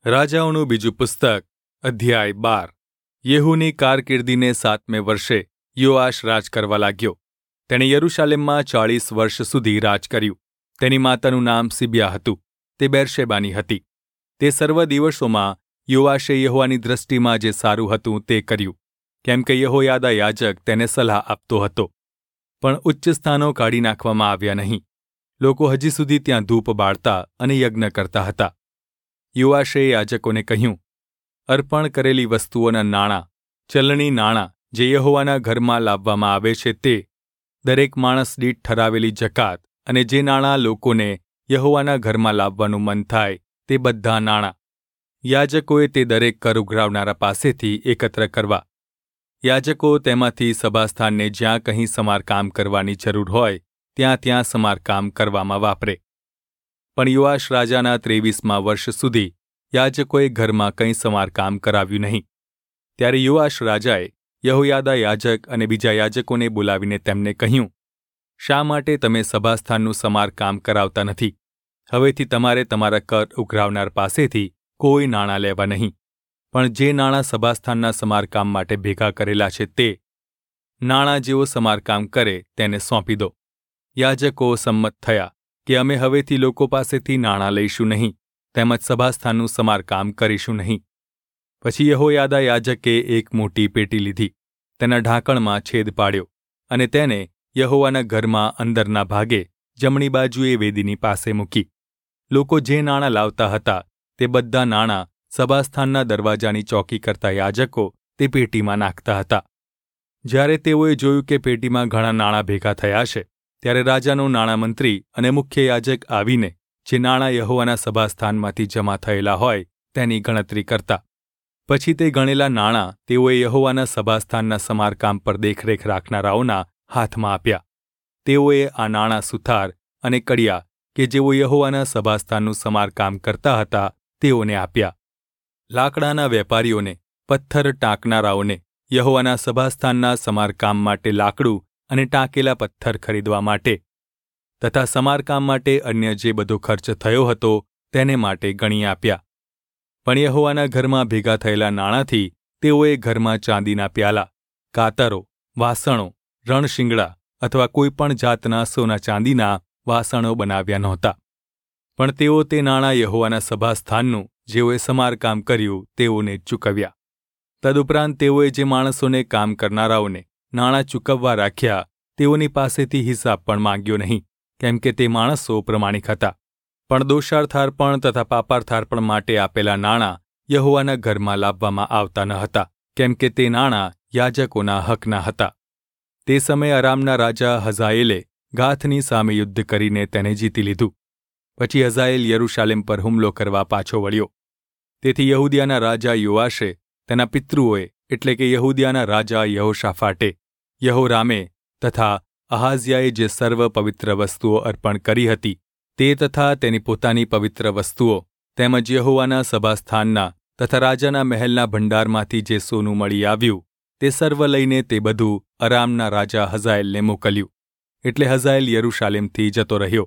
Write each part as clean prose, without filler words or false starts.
રાજાઓનું બીજું પુસ્તક અધ્યાય 12 યેહૂની કારકિર્દીને 7મે વર્ષે યોઆશ રાજ કરવા લાગ્યો. તેણે યરૂશાલેમમાં 40 વર્ષ સુધી રાજ કર્યું. તેની માતાનું નામ સિબ્યા હતું. તે બેરશેબાની હતી. તે સર્વ દિવસોમાં યોઆશે યહોવાની દ્રષ્ટિમાં જે સારું હતું તે કર્યું, કેમ કે યહોયાદા યાજક તેને સલાહ આપતો હતો. પણ ઉચ્ચ સ્થાનો કાઢી નાખવામાં આવ્યા નહીં. લોકો હજી સુધી ત્યાં ધૂપ બાળતા અને યજ્ઞ કરતા હતા. યોઆશે યાજકોને કહ્યું, અર્પણ કરેલી વસ્તુઓના નાણાં, ચલણી નાણાં જે યહોવાના ઘરમાં લાવવામાં આવે છે તે, દરેક માણસ દીઠ ઠરાવેલી જકાત અને જે નાણાં લોકોને યહોવાના ઘરમાં લાવવાનું મન થાય તે બધા નાણાં, યાજકોએ તે દરેક કર ઉઘરાવનારા પાસેથી એકત્ર કરવા. યાજકો તેમાંથી સભાસ્થાનને જ્યાં કંઈ સમારકામ કરવાની જરૂર હોય ત્યાં સમારકામ કરવામાં વાપરે. પણ યોઆશ રાજાના 23મા વર્ષ સુધી યાજકોએ ઘરમાં કંઈ સમારકામ કરાવ્યું નહીં. ત્યારે યોઆશ રાજાએ યહોયાદા યાજક અને બીજા યાજકોને બોલાવીને તેમને કહ્યું, શા માટે તમે સભાસ્થાનનું સમારકામ કરાવતા નથી? હવેથી તમારે તમારા કર ઉઘરાવનાર પાસેથી કોઈ નાણાં લેવા નહીં, પણ જે નાણાં સભાસ્થાનના સમારકામ માટે ભેગા કરેલા છે તે નાણાં જેઓ સમારકામ કરે તેને સોંપી દો. યાજકો સંમત થયા કે અમે હવેથી લોકો પાસેથી નાણાં લઈશું નહીં, તેમજ સભાસ્થાનનું સમારકામ કરીશું નહીં. પછી યહોયાદા યાજકે એક મોટી પેટી લીધી, તેના ઢાંકણમાં છેદ પાડ્યો અને તેને યહોવાના ઘરમાં અંદરના ભાગે જમણી બાજુએ વેદીની પાસે મૂકી. લોકો જે નાણાં લાવતા હતા તે બધા નાણાં સભાસ્થાનના દરવાજાની ચોકી કરતા યાજકો તે પેટીમાં નાખતા હતા. જ્યારે તેઓએ જોયું કે પેટીમાં ઘણા નાણાં ભેગા થયા છે, ત્યારે રાજાનો નાણામંત્રી અને મુખ્ય યાજક આવીને જે નાણાં યહોવાના સભાસ્થાનમાંથી જમા થયેલા હોય તેની ગણતરી કરતા. પછી તે ગણેલા નાણાં તેઓએ યહોવાના સભાસ્થાનના સમારકામ પર દેખરેખ રાખનારાઓના હાથમાં આપ્યા. તેઓએ આ નાણાં સુથાર અને કડિયા કે જેઓ યહોવાના સભાસ્થાનનું સમારકામ કરતા હતા તેઓને આપ્યા. લાકડાના વેપારીઓને, પથ્થર ટાંકનારાઓને, યહોવાના સભાસ્થાનના સમારકામ માટે લાકડું અને ટાંકેલા પથ્થર ખરીદવા માટે તથા સમારકામ માટે અન્ય જે બધો ખર્ચ થયો હતો તેને માટે ગણી આપ્યા. પણ યહોવાના ઘરમાં ભેગા થયેલા નાણાંથી તેઓએ ઘરમાં ચાંદીના પ્યાલા, કાતરો, વાસણો, રણશીંગડા અથવા કોઈપણ જાતના સોના ચાંદીના વાસણો બનાવ્યા નહોતા. પણ તેઓ તે નાણાં યહોવાના સભાસ્થાનનું જેઓએ સમારકામ કર્યું તેઓને ચૂકવ્યા. તદુપરાંત તેઓએ જે માણસોને કામ કરનારાઓને નાણાં ચૂકવવા રાખ્યા તેઓની પાસેથી હિસાબ પણ માંગ્યો નહીં, કેમ કે તે માણસો પ્રમાણિક હતા. પણ દોષાર્થાર્પણ તથા પાપાર્થાર્પણ માટે આપેલા નાણાં યહોવાના ઘરમાં લાવવામાં આવતા ન હતા, કેમ કે તે નાણાં યાજકોના હકના હતા. તે સમયે અરામના રાજા હઝાયેલે ગાથની સામે યુદ્ધ કરીને તેને જીતી લીધું. પછી હઝાયેલ યરૂશાલેમ પર હુમલો કરવા પાછો વળ્યો. તેથી યહૂદિયાના રાજા યોઆશે તેના પિતૃઓએ એટલે કે યહૂદિયાના રાજા યહોશાફાટે, યહોરામે તથા અહાઝિયાએ જે સર્વ પવિત્ર વસ્તુઓ અર્પણ કરી હતી તે તથા તેની પોતાની પવિત્ર વસ્તુઓ તેમજ યહોવાના સભાસ્થાનના તથા રાજાના મહેલના ભંડારમાંથી જે સોનું મળી આવ્યું તે સર્વ લઈને તે બધું અરામના રાજા હઝાયેલને મોકલ્યું. એટલે હઝાયેલ યરૂશાલેમથી જતો રહ્યો.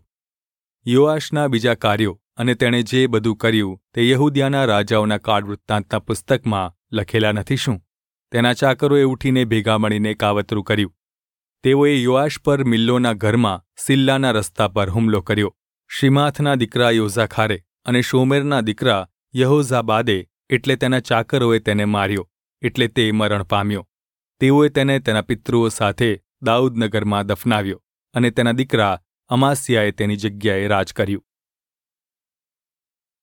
યોઆશના બીજા કાર્યો અને તેણે જે બધું કર્યું તે યહૂદિયાના રાજાઓના કાળવૃત્તાંતના પુસ્તકમાં લખેલા નથી શું? તેના ચાકરોએ ઉઠીને ભેગા મળીને કાવતરું કર્યું. તેઓએ યોઆશ પર મિલ્લોના ઘરમાં સિલ્લાના રસ્તા પર હુમલો કર્યો. શિમાથના દીકરા યોઝાખારે અને શોમેરના દીકરા યહોઝાબાદે એટલે તેના ચાકરોએ તેને માર્યો, એટલે તે મરણ પામ્યો. તેઓએ તેને તેના પિતૃઓ સાથે દાઉદનગરમાં દફનાવ્યો અને તેના દીકરા અમાસ્યાએ તેની જગ્યાએ રાજ કર્યું.